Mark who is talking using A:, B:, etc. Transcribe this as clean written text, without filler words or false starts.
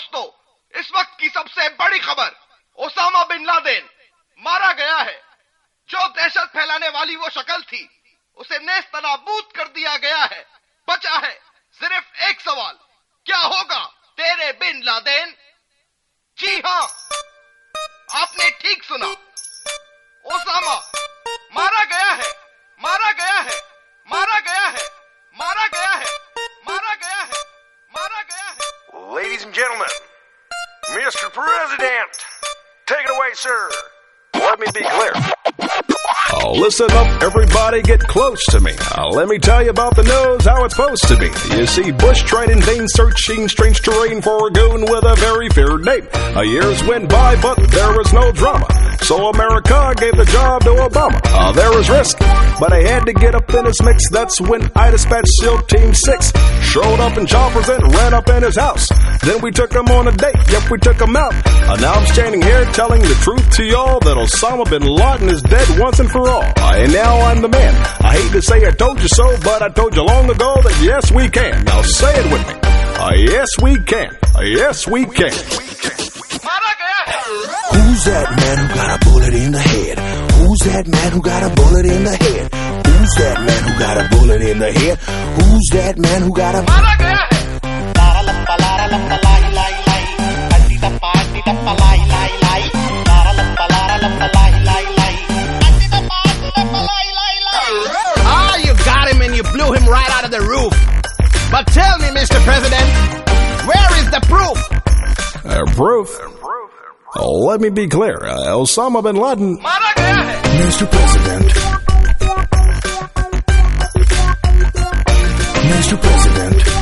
A: दोस्तों, इस वक्त की सबसे बड़ी खबर, ओसामा बिन लादेन मारा गया है। जो दहशत फैलाने वाली वो शक्ल थी, उसे नेस्तनाबूद कर दिया गया है। बचा है सिर्फ एक सवाल, क्या होगा तेरे बिन लादेन? जी हां, आपने ठीक सुना, ओसामा मारा गया है, मारा गया है, मारा गया है, मारा गया है, मारा गया है, मारा गया है।
B: Ladies and gentlemen, Mr. President, take it away, sir. Let me be clear.
C: Listen up, everybody, get close to me. Let me tell you about the news, how it's supposed to be. You see, Bush tried in vain searching strange terrain for a goon with a very feared name. Years went by, but there was no drama. So America gave the job to Obama. There was risk, but I had to get up in his mix. That's when I dispatched SEAL Team 6. Showed up in choppers and ran up in his house. Then we took him on a date, yep, we took him out. Now I'm standing here telling the truth to y'all that Osama bin Laden is dead once and for all. And now I'm the man. I hate to say I told you so, but I told you long ago that yes, we can. Now say it with me. Yes, we can. Yes, we can.
D: Who's that man who got a bullet in the head? Who's that man who got a bullet in the head? Who's that man who got a bullet in the head? Who's that man who got a...
E: Ah, you got him and you blew him right out of the roof. But tell me, Mr. President, where is the proof?
C: Proof? Let me be clear. Osama bin Laden...
D: Mr. President. Mr. President.